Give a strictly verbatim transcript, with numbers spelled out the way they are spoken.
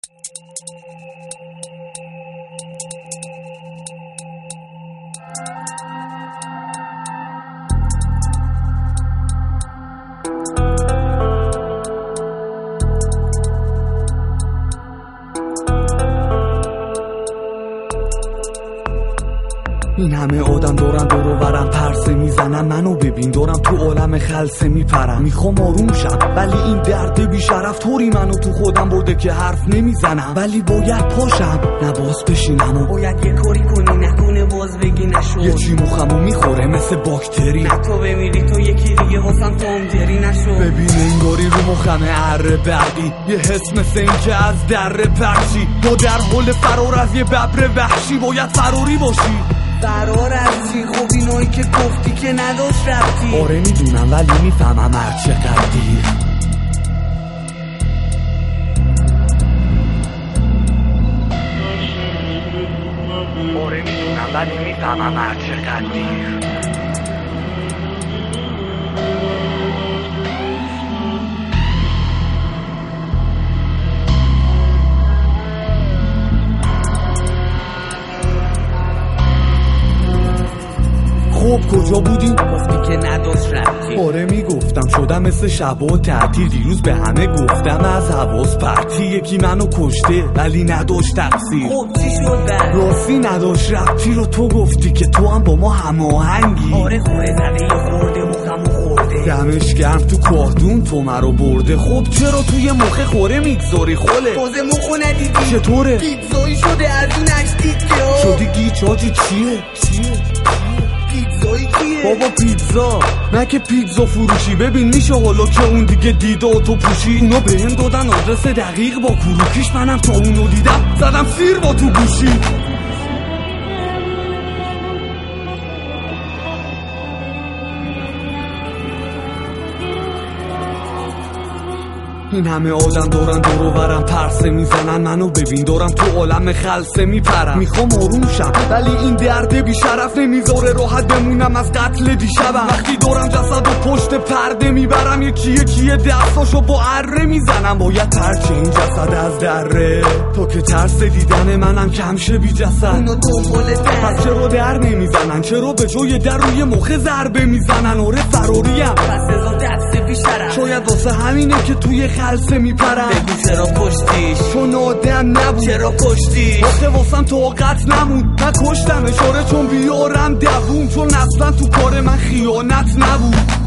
این همه آدم دورم دور و برم پرسه میزنن، منو ببین دورم تو عالم خلسه میپرم. میخوام آروم شم ولی این درد بیشرف طوری منو تو خودم برده که حرف نمیزنم. ولی باید پاشم نباز بشینم و باید یه کاری کنی نکنه باز بگی نشد. یه چی مخمو میخوره مثل باکتری، نه تو بمیری تو یکی دیگه واسم تامجری نشد. ببین انگاری رو مخمه اره بردی، یه حس مثل این که از در پرچی تو در حال فرار از یه ببر وحشی. باید فراری باشی. فرار از چی؟ خب اینایی که گفتی که نداشت ربطی. آره میدونم ولی میفهمم هر چقدر دیر. آره میدونم ولی میفهمم هر چقدر دیر. خب کجا بودی؟ گفتی که نداشت ربطی. آره میگفتم شدم مثل شبا تعطیل. دیروز به همه گفتم از حواس پرتی، یکی منو کشته ولی نداشت تقصیر. خب چی شد بعد؟ راستی نداشت ربطی رو تو گفتی که تو هم با ما هماهنگی. آره خوره زده یه خورده مخمو خورده. دمش گرم تو کاردون تو مرا برده. خب چرا توی مخ خوره میگذاری خله؟ تازه مخو ندیدی؟ چطوره؟ پیتزایی شده از این اشتید که شدی گیج آجی چیه؟ چیه؟ پیتزایی کیه؟ بابا پیتزا نه که پیتزا فروشی. ببین میشه حالا که اون دیگه دیده و تو پوشی. اونا به هم دادن آدرس دقیق با کروکیش، منم تا اونو دیدم زدم سیر با تو گوشی. این همه آدم دورن دور و برم پرسه میزنن، منو ببین دورم تو عالم خلسه میپرم. میخوام آروم شم ولی این درد بیشرف نمیذاره راحت بمونم از قتل دیشبم. وقتی دورم جسد و پشت پرده میبرم، یکی یکیه دستاشو با اره میزنم. باید ترک این جسد از دره تو که ترس دیدن منم کم شه بی جسد. اونو دنبالتن پس چرا در نمیزنن؟ چرا به جای در روی مخ ضربه میزنن؟ آره فراریم پس ازا دست بیشترم. شاید واسه همینه که توی خلسه میپرم. بگو چرا کشتیش؟ چون آدم نبود. چرا کشتیش؟ آخه واسم طاقت نمود نکشتم اشاره چون بیارم دووم. چون اصلا تو کار من خیانت نبود.